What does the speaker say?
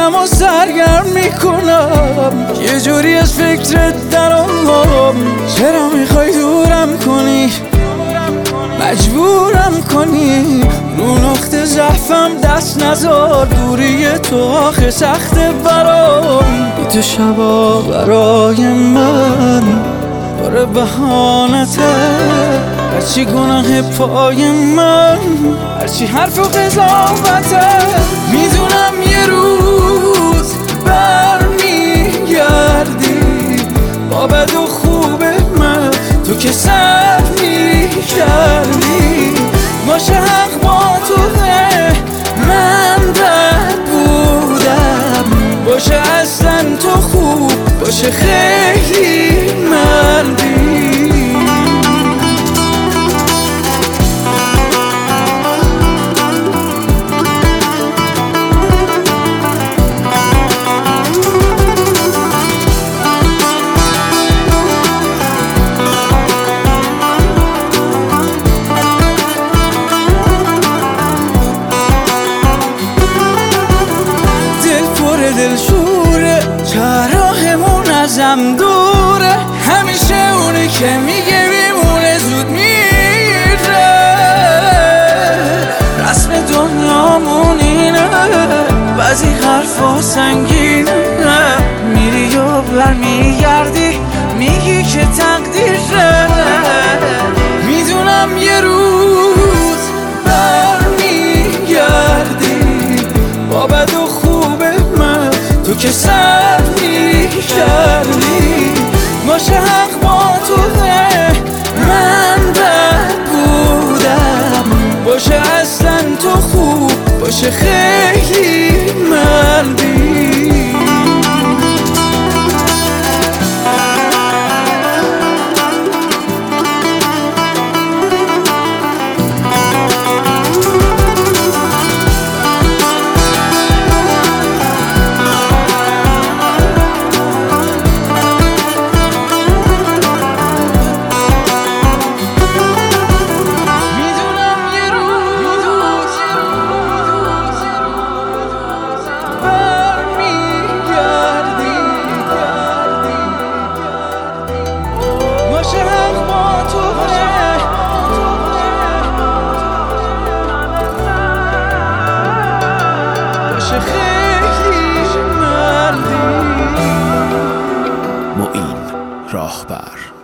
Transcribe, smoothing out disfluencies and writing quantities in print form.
میشینم و سرگرم میکنم، یه جوری از فکرت درام. چرا میخوای دورم کنی، مجبورم کنی، رو نقطه ضعفم دست نذار. دوری تو آخه سخته برام، بی تو شبا برای من باره بهانته. هرچی گناه پای من، هرچی حرف و قضاوته. میدونم یه روز برمیگردی با بد و خوب من، تو که سر میکردی. باشه حق با توه، من بد بودم. باشه اصلا تو خوب، باشه خیلی مردی. دل شوره، چراهمون ازم دوره. همیشه اونی که میگه میمونه زود میره. رسم دنیامون اینه، بعضی حرفا سنگینه. میری و برمیگردی میگی که تقدیره. میدونم یه روز برمیگردی با بد و تو که سر میکردی. باشه حق با توه، من بد بودم. باشه اصلا تو خوب، باشه خیلی مردی. معین راهبر.